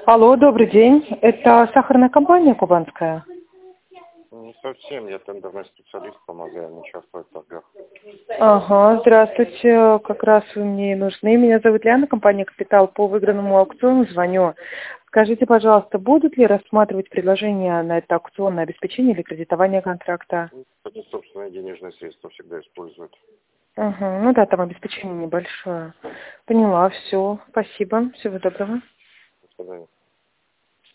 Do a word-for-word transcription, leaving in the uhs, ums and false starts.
Алло, добрый день. Это сахарная компания кубанская? Не совсем, я тендерный специалист, помогаю, не участвую в торгах. Ага, здравствуйте. Как раз вы мне и нужны. Меня зовут Ляна, компания «Капитал». По выигранному аукциону звоню. Скажите, пожалуйста, будут ли рассматривать предложение на это аукционное обеспечение или кредитование контракта? Это собственные денежные средства всегда используют. Ага, ну да, там обеспечение небольшое. Поняла, все. Спасибо. Всего доброго. До свидания.